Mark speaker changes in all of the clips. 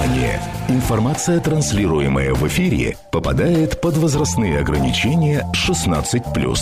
Speaker 1: Внимание! Информация, транслируемая в эфире, попадает под возрастные ограничения 16+.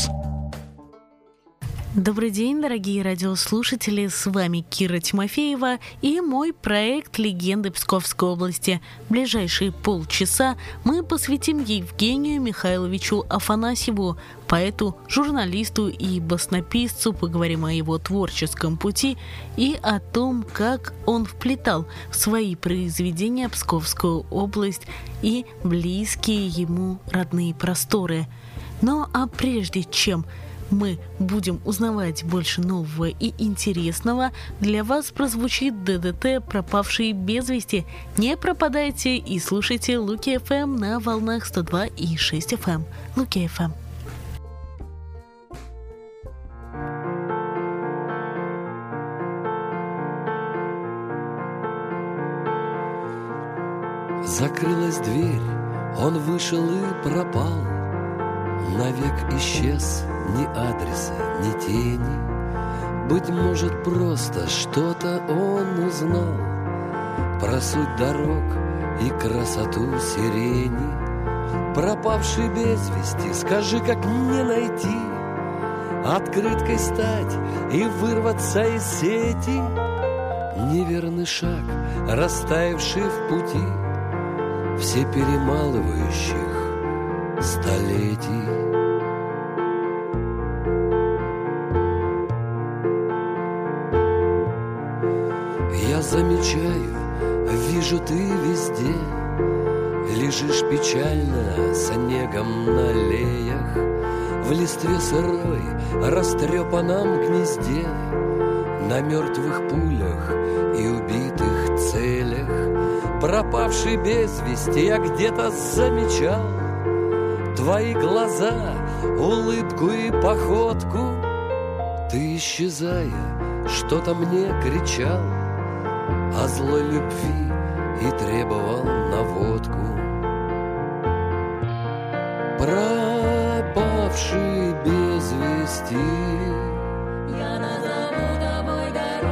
Speaker 2: Добрый день, дорогие радиослушатели, с вами Кира Тимофеева и мой проект «Легенды Псковской области». В ближайшие полчаса мы посвятим Евгению Михайловичу Афанасьеву, поэту, журналисту и баснописцу, поговорим о его творческом пути и о том, как он вплетал в свои произведения Псковскую область и близкие ему родные просторы. Ну а прежде чем мы будем узнавать больше нового и интересного, для вас прозвучит ДДТ «Пропавшие без вести». Не пропадайте и слушайте Луки ФМ на волнах 102,6 FM. Луки ФМ.
Speaker 3: Закрылась дверь, он вышел и пропал. Навек исчез, ни адреса, ни тени. Быть может, просто что-то он узнал про суть дорог и красоту сирени. Пропавший без вести, скажи, как не найти, открыткой стать и вырваться из сети. Неверный шаг, растаявший в пути все перемалывающих столетий. Я замечаю, вижу, ты везде лежишь печально снегом на аллеях, в листве сырой, растрепанном гнезде, на мертвых пулях и убитых целях. Пропавший без вести, я где-то замечал твои глаза, улыбку и походку. Ты, исчезая, что-то мне кричал о злой любви и требовал наводку. Пропавший без вести,
Speaker 4: я назову тобой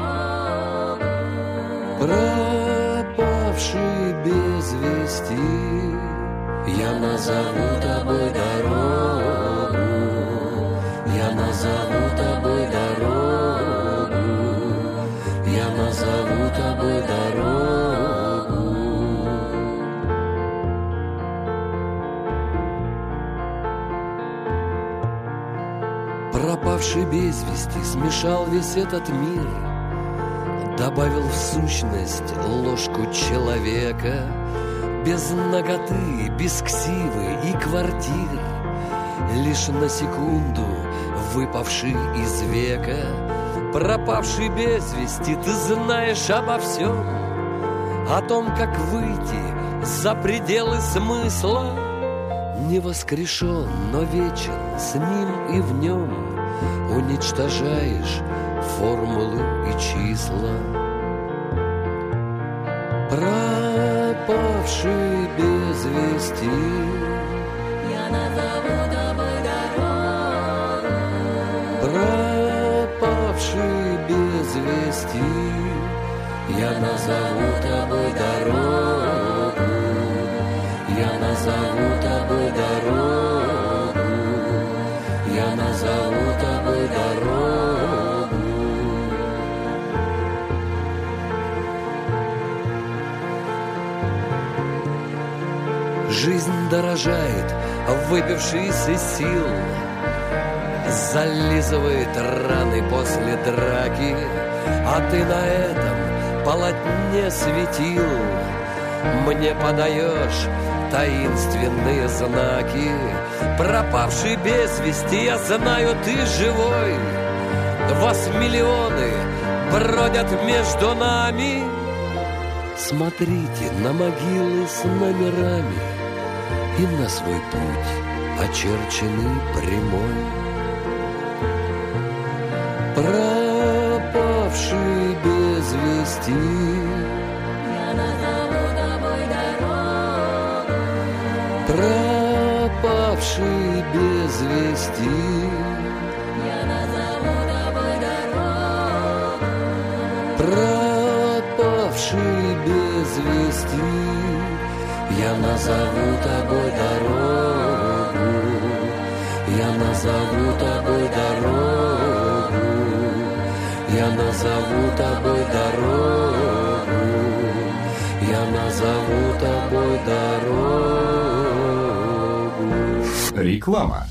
Speaker 4: дорогу.
Speaker 3: Пропавший без вести, я назову тобой дорогу. Я назову тобой дорогу. Я назову тобой дорогу. Пропавший без вести смешал весь этот мир, добавил в сущность ложку человека, без наготы, без ксивы и квартир, лишь на секунду выпавший из века. Пропавший без вести, ты знаешь обо всем, о том, как выйти за пределы смысла. Не воскрешен, но вечен, с ним и в нем уничтожаешь формулы и числа. Пропавший без вести,
Speaker 4: я назову тобой дорогу.
Speaker 3: пропавший без вести, я назову тобой дорогу. Я назову тобой дорогу. Я назову тобой дорогу. Жизнь дорожает, выбившись из сил, зализывает раны после драки, а ты на этом полотне светил мне подаешь таинственные знаки. Пропавший без вести, я знаю, ты живой. Вас миллионы бродят между нами. Смотрите на могилы с номерами и на свой путь, очерченный прямой. Пропавший без вести,
Speaker 4: я назову тобой дорогу.
Speaker 3: пропавший без вести,
Speaker 4: Я назову тобой дорогу.
Speaker 3: пропавший без вести. Я назову тобой дорогу, я назову тобой дорогу, я назову тобой дорогу, я назову тобой дорогу.
Speaker 1: Реклама.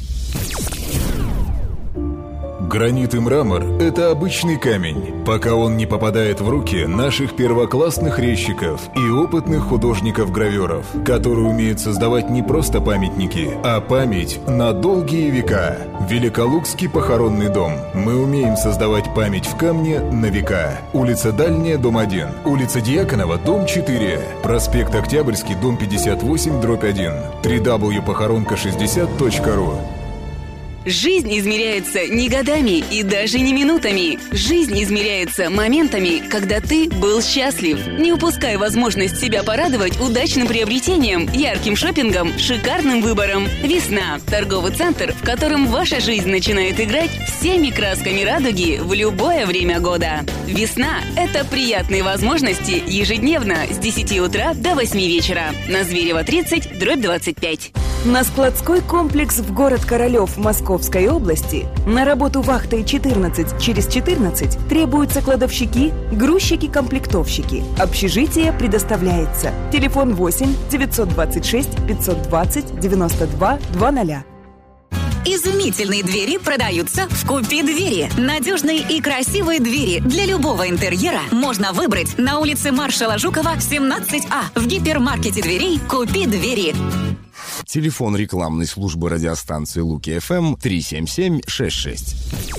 Speaker 5: Гранит и мрамор – это обычный камень, пока он не попадает в руки наших первоклассных резчиков и опытных художников-гравёров, которые умеют создавать не просто памятники, а память на долгие века. Великолукский похоронный дом. Мы умеем создавать память в камне на века. Улица Дальняя, дом 1. Улица Дьяконова, дом 4. Проспект Октябрьский, дом 58/1. www.похоронка60.ru.
Speaker 6: Жизнь измеряется не годами и даже не минутами. Жизнь измеряется моментами, когда ты был счастлив. Не упускай возможность себя порадовать удачным приобретением, ярким шопингом, шикарным выбором. Весна – торговый центр, в котором ваша жизнь начинает играть всеми красками радуги в любое время года. Весна – это приятные возможности ежедневно с 10 утра до 8 вечера. На Зверева 30/25.
Speaker 7: На складской комплекс в город Королёв Московской области на работу вахтой 14/14 требуются кладовщики, грузчики-комплектовщики. Общежитие предоставляется. Телефон 8 926 520 92 00.
Speaker 8: Изумительные двери продаются в «Купи двери». Надежные и красивые двери для любого интерьера можно выбрать на улице маршала Жукова, 17А в гипермаркете дверей «Купи двери».
Speaker 9: Телефон рекламной службы радиостанции Луки ФМ 37766.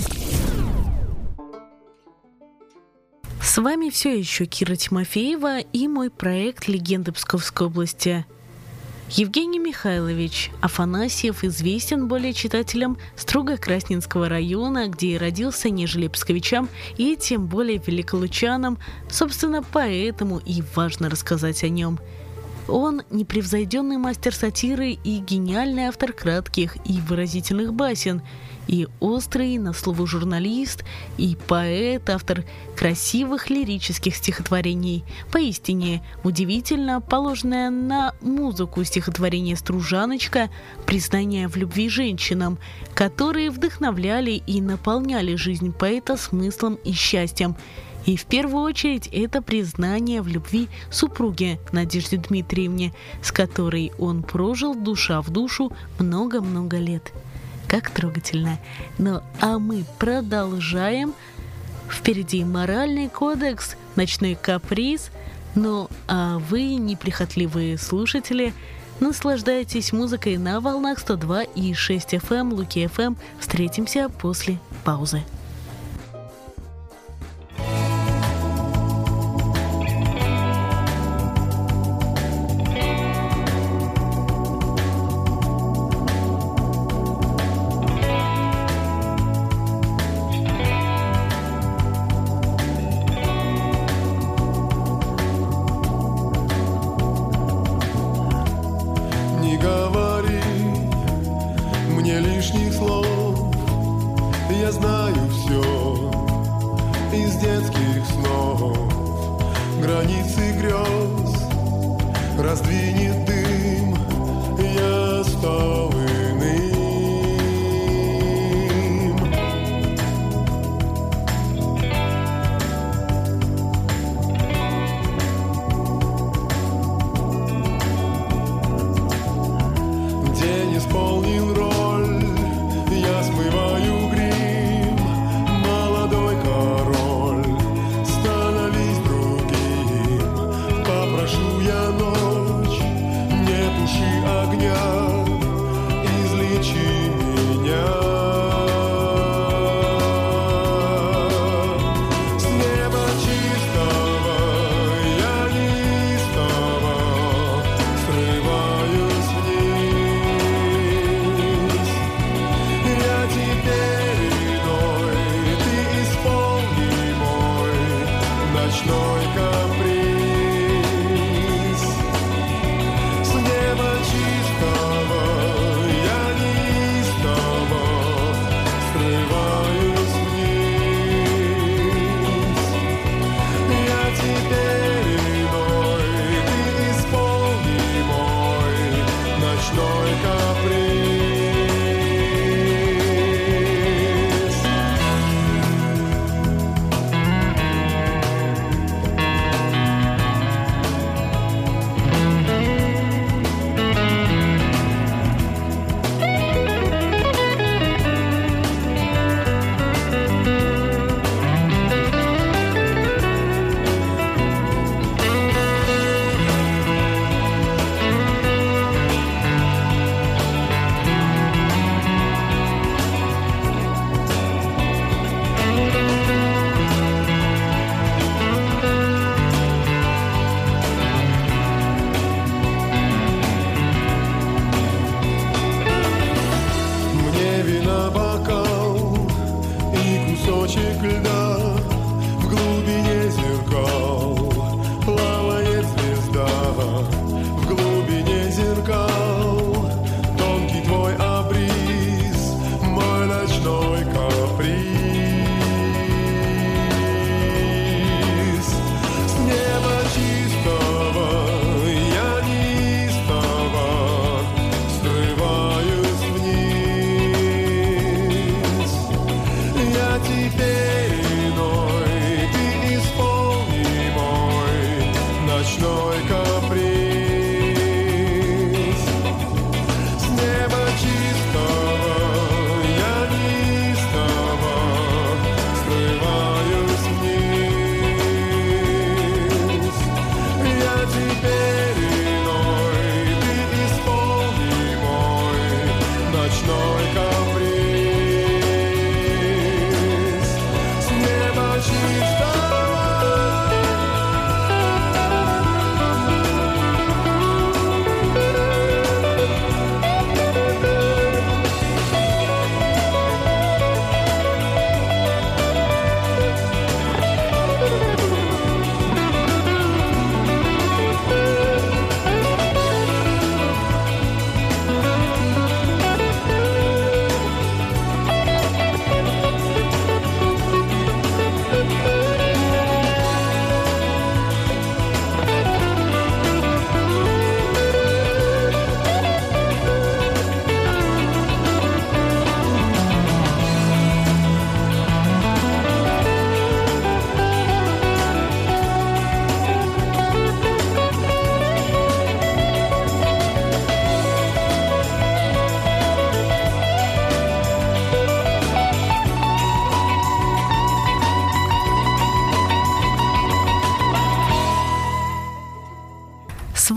Speaker 2: С вами все еще Кира Тимофеева и мой проект «Легенды Псковской области». Евгений Михайлович Афанасьев известен более читателям Строго-Красненского района, где и родился, нежели псковичам, и тем более великолучанам. Собственно, поэтому и важно рассказать о нем. Он непревзойденный мастер сатиры и гениальный автор кратких и выразительных басен, и острый на слово журналист, и поэт, автор красивых лирических стихотворений. Поистине удивительно положенное на музыку стихотворение «Стружаночка», признание в любви женщинам, которые вдохновляли и наполняли жизнь поэта смыслом и счастьем. И в первую очередь это признание в любви супруге Надежде Дмитриевне, с которой он прожил душа в душу много-много лет. Как трогательно. Ну а мы продолжаем. Впереди моральный кодекс, ночной каприз. Ну а вы, неприхотливые слушатели, наслаждайтесь музыкой на волнах 102,6 FM, Луки FM. Встретимся после паузы.
Speaker 10: Раздвинет дым, я стал иным. День исполнил роль, я смываю грим. Молодой король, становись другим. Попрошу я ночь, не туши огня, излечи меня. С неба чистого я неистово срываюсь вниз. Я теперь иной, ты исполни мой ночной каприз. С неба чистого я неистово срываюсь вниз. Я теперь иной.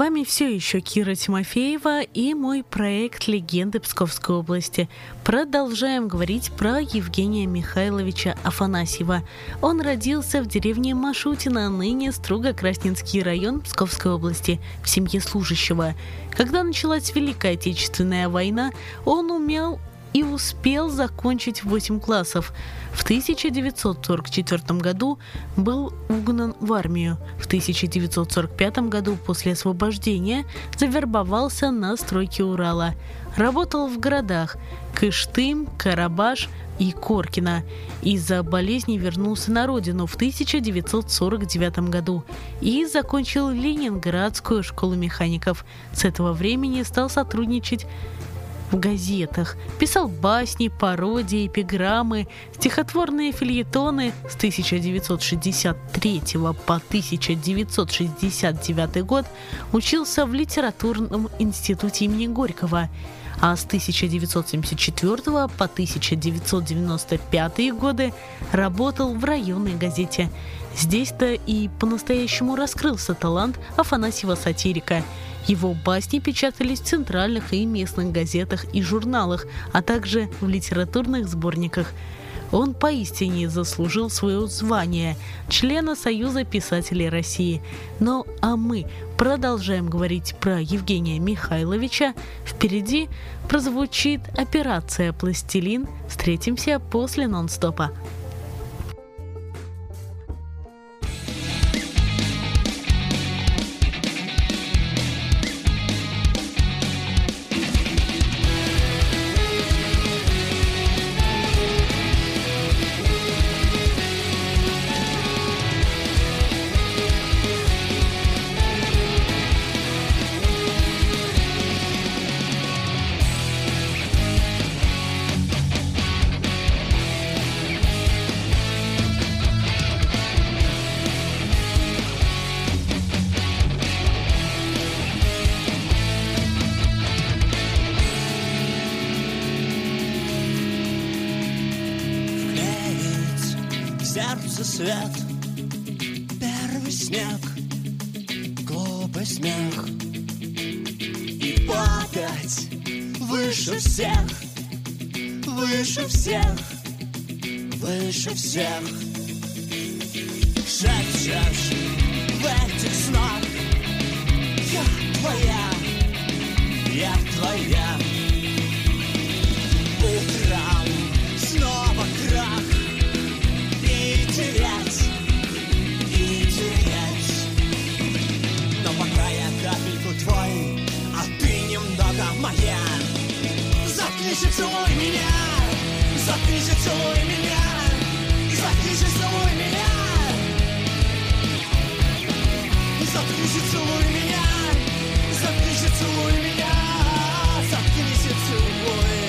Speaker 2: вами все еще Кира Тимофеева и мой проект «Легенды Псковской области». Продолжаем говорить про Евгения Михайловича Афанасьева. Он родился в деревне Машутино, ныне Струго-Красненский район Псковской области, в семье служащего. Когда началась Великая Отечественная война, он умел и успел закончить 8 классов. В 1944 году был угнан в армию. В 1945 году после освобождения завербовался на стройке Урала. Работал в городах Кыштым, Карабаш и Коркино. Из-за болезни вернулся на родину в 1949 году и закончил Ленинградскую школу механиков. С этого времени стал сотрудничать в газетах, писал басни, пародии, эпиграммы, стихотворные фельетоны. С 1963 по 1969 год учился в литературном институте имени Горького, а с 1974 по 1995 годы работал в районной газете. Здесь-то и по-настоящему раскрылся талант Афанасьева-сатирика. Его басни печатались в центральных и местных газетах и журналах, а также в литературных сборниках. Он поистине заслужил свое звание члена Союза писателей России. Ну а мы продолжаем говорить про Евгения Михайловича. Впереди прозвучит «Операция Пластилин». Встретимся после нон-стопа.
Speaker 11: Сердце свет, первый снег, глупый смех. И падать выше всех, выше всех, выше всех. Шепчешь в этих снах: я твоя, я твоя. Утром снова крах, и терять, но пока я капельку твой, а ты немного моя. Заткнись и целуй меня, заткнись и целуй меня, заткнись и целуй меня, заткнись и целуй меня, заткнись и целуй меня, заткнись и целуй.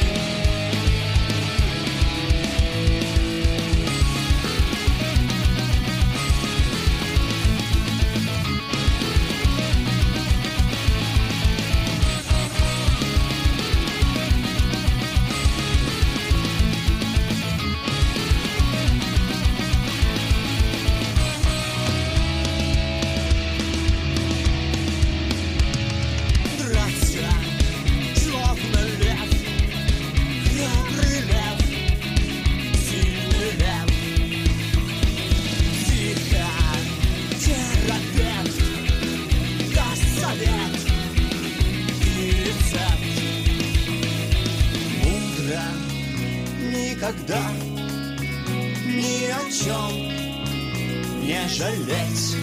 Speaker 11: Никогда ни о чем не жалеть.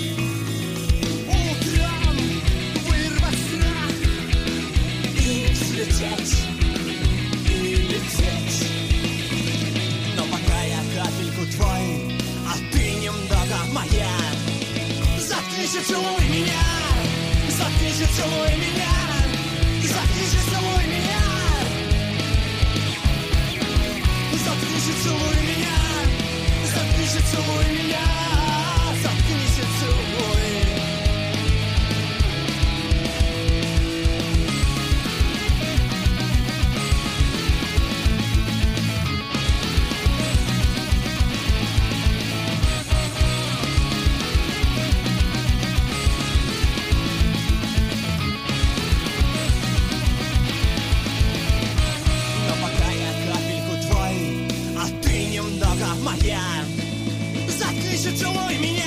Speaker 11: Утром вырвать страх и взлететь, и лететь. Но пока я капельку твой, а ты немного моя. Заткнись и целуй меня, заткнись и целуй меня, заткнись и целуй меня. Заткнись и целуй меня, заткнись и целуй меня, заткнись и целуй. Заткнись и целуй меня.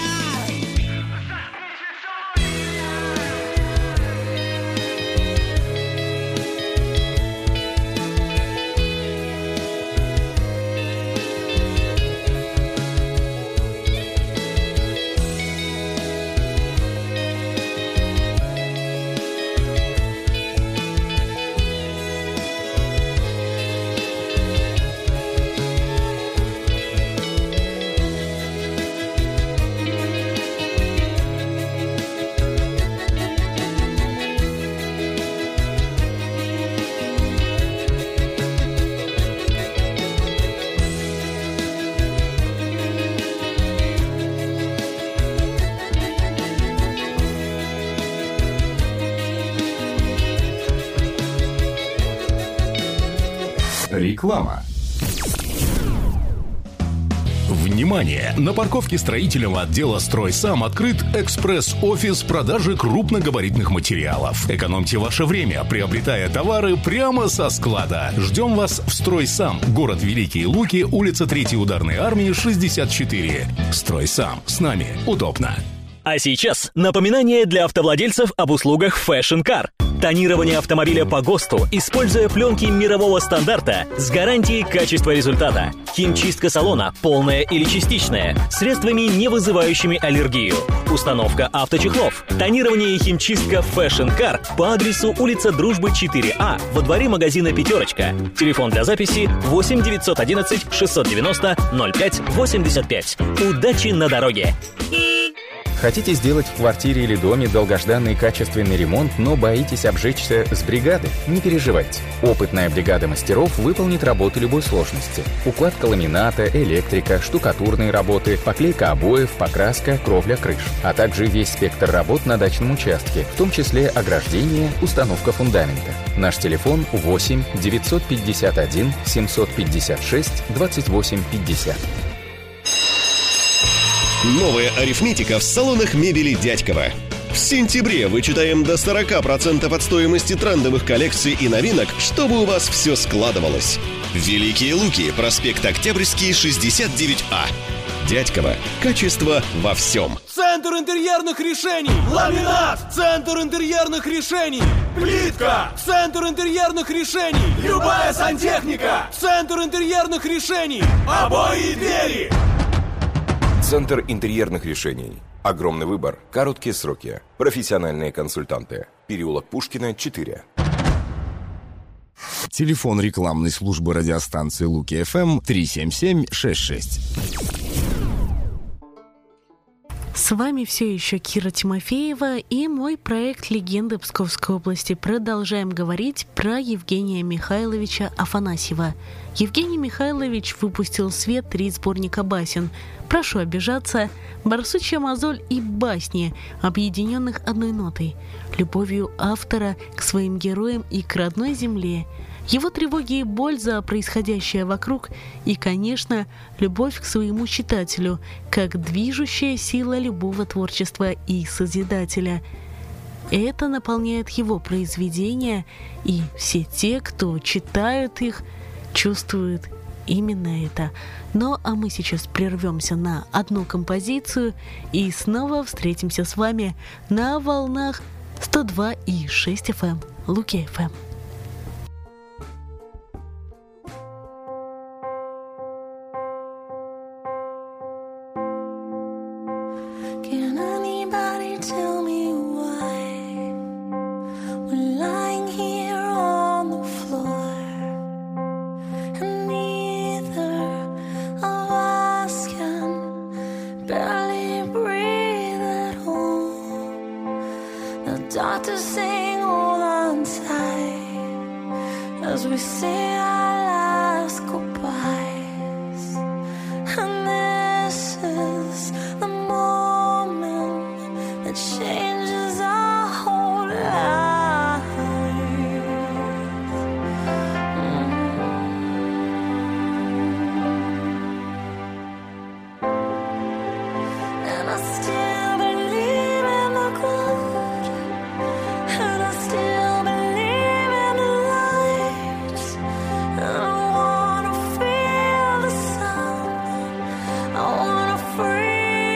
Speaker 9: Реклама.
Speaker 1: Внимание! На парковке строительного отдела «Стройсам» открыт экспресс-офис продажи крупногабаритных материалов. Экономьте ваше время, приобретая товары прямо со склада. Ждем вас в «Стройсам», город Великие Луки, улица 3-й ударной армии, 64. «Стройсам». С нами удобно.
Speaker 12: А сейчас напоминание для автовладельцев об услугах Fashion Car. Тонирование автомобиля по ГОСТу, используя пленки мирового стандарта с гарантией качества результата. Химчистка салона, полная или частичная, средствами, не вызывающими аллергию. Установка авточехлов. Тонирование и химчистка Fashion Car по адресу улица Дружбы 4А во дворе магазина «Пятерочка». Телефон для записи 8 911 690 05 85. Удачи на дороге!
Speaker 13: Хотите сделать в квартире или доме долгожданный качественный ремонт, но боитесь обжечься с бригады? Не переживайте. Опытная бригада мастеров выполнит работы любой сложности. Укладка ламината, электрика, штукатурные работы, поклейка обоев, покраска, кровля крыш. А также весь спектр работ на дачном участке, в том числе ограждение, установка фундамента. Наш телефон 8 951 756 28 50.
Speaker 14: Новая арифметика в салонах мебели Дядькова. В сентябре вычитаем до 40% от стоимости трендовых коллекций и новинок, чтобы у вас все складывалось. Великие Луки, проспект Октябрьский, 69А. Дядькова. Качество во всем.
Speaker 11: Центр интерьерных решений. Ламинат. Центр интерьерных решений. Плитка. Центр интерьерных решений. Любая сантехника. Центр интерьерных решений. Обои и двери.
Speaker 15: Центр интерьерных решений. Огромный выбор, короткие сроки. Профессиональные консультанты. Переулок Пушкина, 4.
Speaker 9: Телефон рекламной службы радиостанции Луки ФМ 37766.
Speaker 2: С вами все еще Кира Тимофеева и мой проект «Легенды Псковской области». Продолжаем говорить про Евгения Михайловича Афанасьева. Евгений Михайлович выпустил в свет 3 сборника басен «Прошу обижаться», «Барсучья мозоль» и «Басни», объединенных одной нотой – любовью автора к своим героям и к родной земле. Его тревоги и боль за происходящее вокруг и, конечно, любовь к своему читателю, как движущая сила любого творчества и созидателя. Это наполняет его произведения, и все те, кто читают их, чувствуют именно это. Ну а мы сейчас прервемся на одну композицию и снова встретимся с вами на волнах 102,6 FM Луки FM.
Speaker 4: Can anybody tell me why we're lying here on the floor and neither of us can barely breathe at all? The doctors saying hold on tight as we say our last goodbyes, and this is the moment that changes our whole lives. And I still believe in the good, and I still believe in the light, and I wanna feel the sun, I wanna free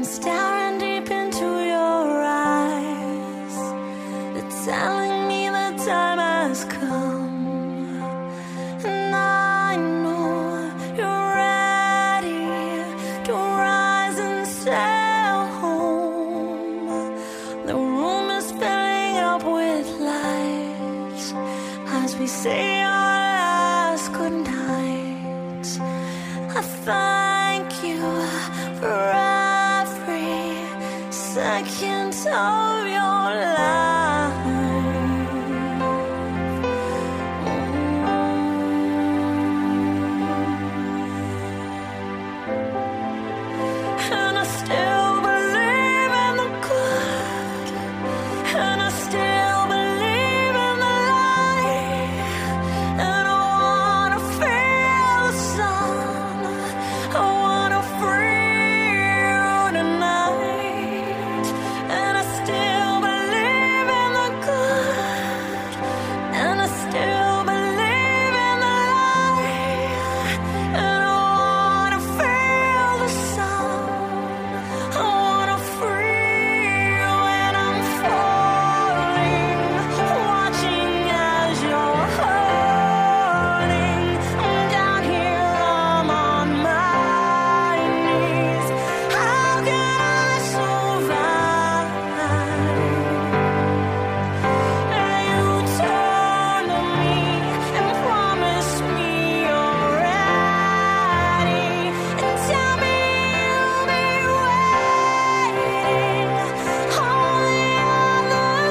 Speaker 4: I'm staring deep into your eyes. They're telling me the time has come, and I know you're ready to rise and sail home. The room is filling up with light as we say our last goodnight. I thank you for every second of your life. And I still believe in the good, and I still believe in the light, and I wanna feel the sun, I wanna free you tonight. And I still believe in the good, and I still believe in the light, and I wanna feel the sun, I wanna free you. And I'm falling, watching as you're hurting. Down here I'm on my knees. How can I survive? You turned to me and promised me you're ready, and tell me you'll be waiting on the other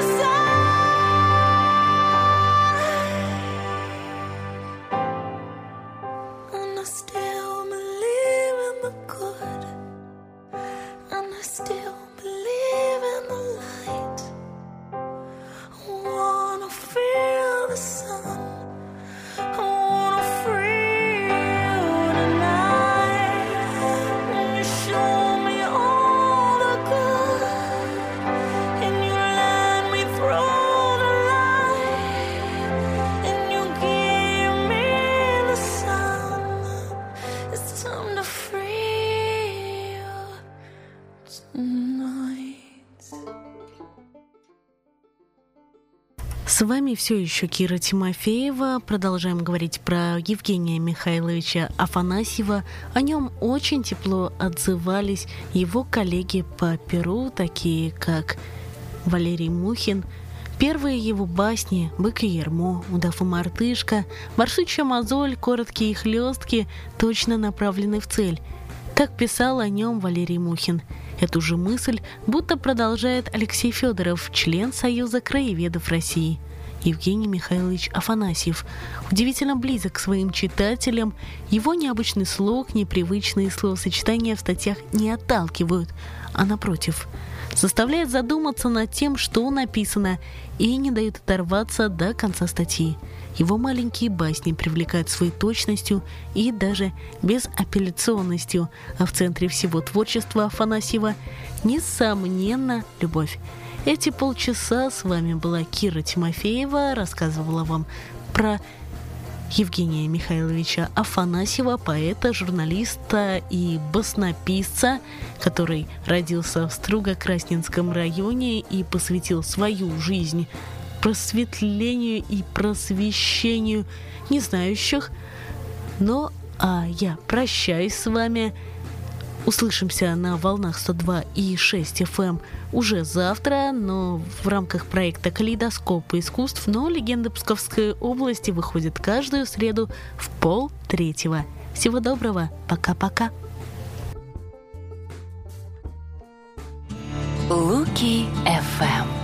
Speaker 4: side. And I still believe in the good, and I still believe in the light. I wanna feel the sun, I wanna free you tonight. And you show me all the good, and you let me through the light, and you give me the sun. It's time to free you tonight.
Speaker 2: С вами все еще Кира Тимофеева. Продолжаем говорить про Евгения Михайловича Афанасьева. О нем очень тепло отзывались его коллеги по перу, такие как Валерий Мухин. Первые его басни «Бык и ермо», «Удав и мартышка», «Барсучья мозоль», «Короткие и хлестки» точно направлены в цель. Так писал о нем Валерий Мухин. Эту же мысль будто продолжает Алексей Федоров, член Союза краеведов России. Евгений Михайлович Афанасьев удивительно близок к своим читателям. Его необычный слог, непривычные словосочетания в статьях не отталкивают, а напротив, заставляет задуматься над тем, что написано, и не дают оторваться до конца статьи. Его маленькие басни привлекают своей точностью и даже безапелляционностью, а в центре всего творчества Афанасьева, несомненно, любовь. Эти полчаса с вами была Кира Тимофеева, рассказывала вам про Евгения Михайловича Афанасьева, поэта, журналиста и баснописца, который родился в Струго-Красненском районе и посвятил свою жизнь просветлению и просвещению незнающих. Но я прощаюсь с вами. Услышимся на волнах 102,6 FM уже завтра, но в рамках проекта «Калейдоскоп искусств». Но «Легенды Псковской области» выходит каждую среду в 2:30. Всего доброго. Пока-пока.
Speaker 8: Луки FM.